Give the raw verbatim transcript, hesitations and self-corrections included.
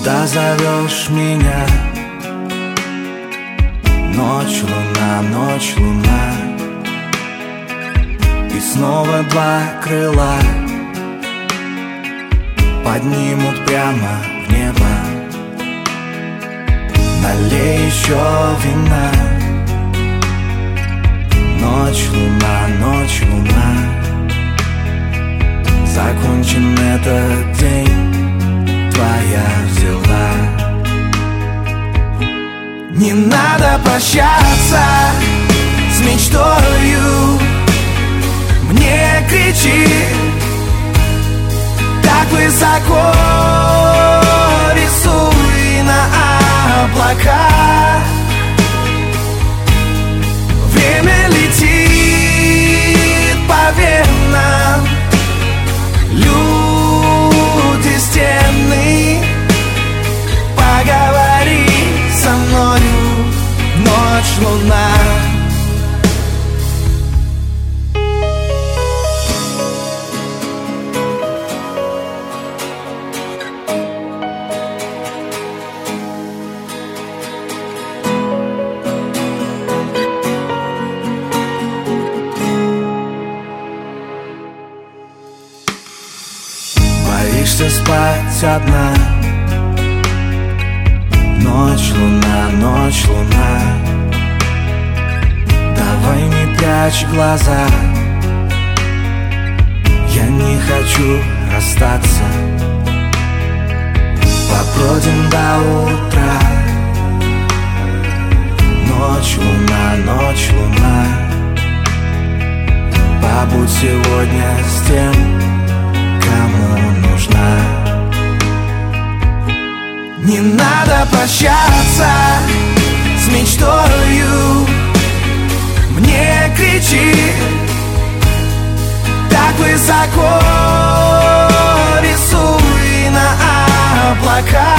Когда зовешь меня, ночь, луна, ночь, луна, и снова два крыла поднимут прямо в небо. Налей еще вина. Ночь, луна, ночь, луна, закончен этот день, твоя взяла. Не надо прощаться с мечтою, мне кричи так высоко, рисуй на облаках. Время летит по венам, люди стены. Поговори со мною, ночь, луна. Боишься спать одна. Ночь, луна, ночь, луна, давай не прячь глаза. Я не хочу расстаться, побродим до утра. Ночь, луна, ночь, луна, побудь сегодня с тем, кому нужна. Не надо прощаться с мечтою, мне кричи так высоко, рисуй на облаках.